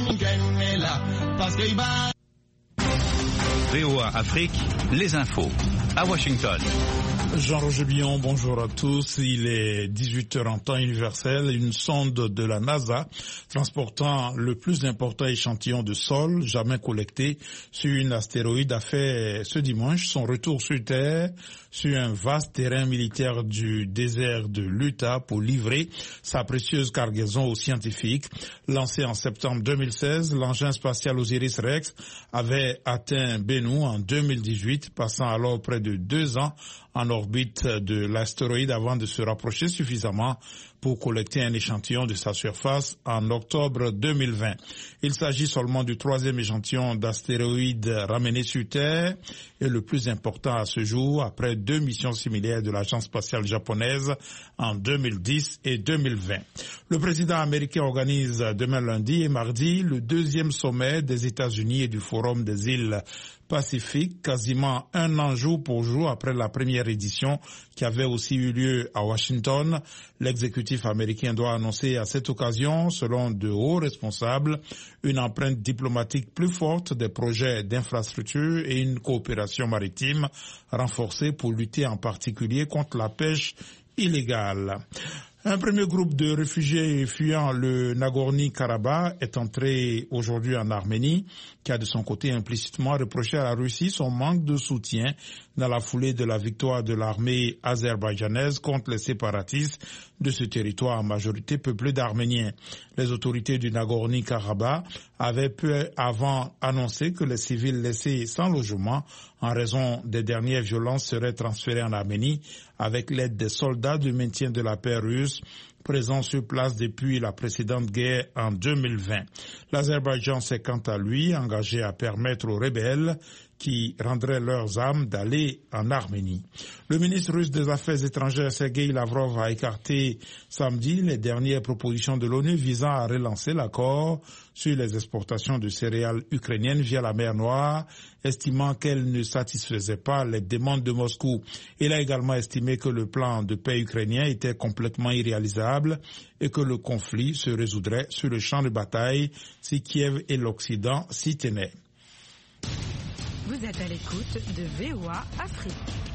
VOA Afrique, les infos, à Washington. Jean-Roger Billon, bonjour à tous. Il est 18h en temps universel. Une sonde de la NASA transportant le plus important échantillon de sol jamais collecté sur une astéroïde a fait ce dimanche son retour sur Terre sur un vaste terrain militaire du désert de l'Utah pour livrer sa précieuse cargaison aux scientifiques. Lancé en septembre 2016, l'engin spatial Osiris-Rex avait atteint Bennu en 2018, passant alors près de 2 ans en orbite de l'astéroïde avant de se rapprocher suffisamment pour collecter un échantillon de sa surface en octobre 2020. Il s'agit seulement du 3e échantillon d'astéroïdes ramené sur Terre et le plus important à ce jour après 2 missions similaires de l'agence spatiale japonaise en 2010 et 2020. Le président américain organise demain lundi et mardi le 2e sommet des États-Unis et du Forum des îles Pacifique, quasiment 1 an jour pour jour après la première édition qui avait aussi eu lieu à Washington. L'exécutif américain doit annoncer à cette occasion, selon de hauts responsables, une empreinte diplomatique plus forte des projets d'infrastructure et une coopération maritime renforcée pour lutter en particulier contre la pêche illégale. Un premier groupe de réfugiés fuyant le Nagorno-Karabakh est entré aujourd'hui en Arménie, qui a de son côté implicitement reproché à la Russie son manque de soutien dans la foulée de la victoire de l'armée azerbaïdjanaise contre les séparatistes de ce territoire en majorité peuplé d'Arméniens. Les autorités du Nagorno-Karabakh avaient peu avant annoncé que les civils laissés sans logement en raison des dernières violences seraient transférés en Arménie avec l'aide des soldats du maintien de la paix russes présents sur place depuis la précédente guerre en 2020. L'Azerbaïdjan s'est quant à lui engagé à permettre aux rebelles qui rendraient leurs armes d'aller en Arménie. Le ministre russe des Affaires étrangères Sergei Lavrov a écarté samedi les dernières propositions de l'ONU visant à relancer l'accord sur les exportations de céréales ukrainiennes via la mer Noire, estimant qu'elles ne satisfaisaient pas les demandes de Moscou. Il a également estimé que le plan de paix ukrainien était complètement irréalisable et que le conflit se résoudrait sur le champ de bataille si Kiev et l'Occident s'y tenaient. Vous êtes à l'écoute de VOA Afrique.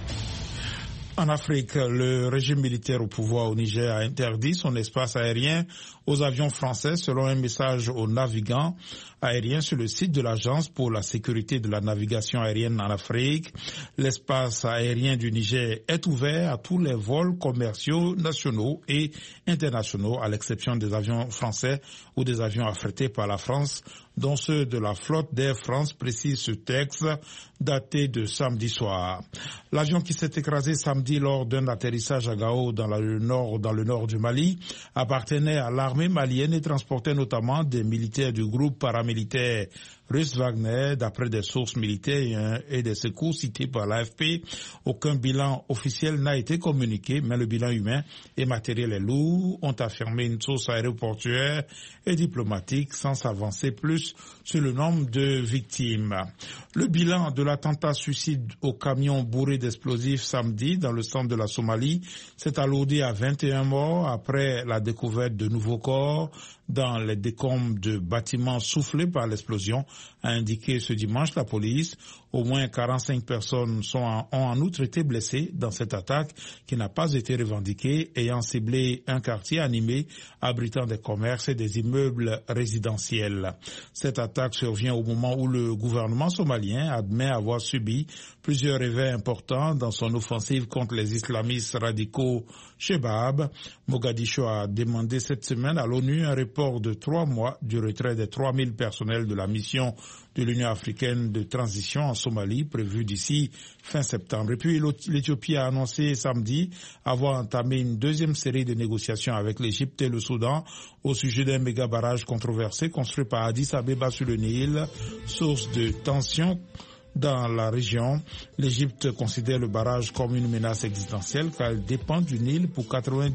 En Afrique, le régime militaire au pouvoir au Niger a interdit son espace aérien aux avions français selon un message aux navigants aériens sur le site de l'Agence pour la sécurité de la navigation aérienne en Afrique. L'espace aérien du Niger est ouvert à tous les vols commerciaux nationaux et internationaux, à l'exception des avions français ou des avions affrétés par la France, dont ceux de la flotte d'Air France, précise ce texte daté de samedi soir. L'avion qui s'est écrasé samedi lors d'un atterrissage à Gao dans le nord du Mali appartenait à l'armée malienne et transportait notamment des militaires du groupe paramilitaire russe Wagner, d'après des sources militaires et des secours cités par l'AFP. Aucun bilan officiel n'a été communiqué, mais le bilan humain et matériel est lourd, ont affirmé une source aéroportuaire et diplomatique sans s'avancer plus sur le nombre de victimes. Le bilan de l'attentat suicide au camion bourré d'explosifs samedi dans le centre de la Somalie s'est alourdi à 21 morts après la découverte de nouveaux corps dans les décombres de bâtiments soufflés par l'explosion, a indiqué ce dimanche la police. Au moins 45 personnes ont en outre été blessées dans cette attaque qui n'a pas été revendiquée, ayant ciblé un quartier animé abritant des commerces et des immeubles résidentiels. Cette attaque survient au moment où le gouvernement somalien admet avoir subi plusieurs réveils importants dans son offensive contre les islamistes radicaux Shebab. Mogadiscio a demandé cette semaine à l'ONU un report de 3 mois du retrait des 3000 personnels de la mission de l'Union africaine de transition en Somalie, prévu d'ici fin septembre. Et puis l'Éthiopie a annoncé samedi avoir entamé une deuxième série de négociations avec l'Égypte et le Soudan au sujet d'un méga barrage controversé construit par Addis Abeba sur le Nil, source de tensions dans la région. L'Égypte considère le barrage comme une menace existentielle car elle dépend du Nil pour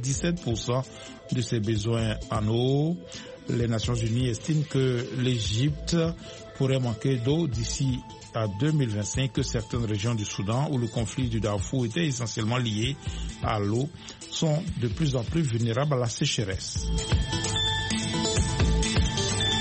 97% de ses besoins en eau. Les Nations Unies estiment que l'Égypte pourrait manquer d'eau d'ici à 2025, que certaines régions du Soudan où le conflit du Darfour était essentiellement lié à l'eau sont de plus en plus vulnérables à la sécheresse.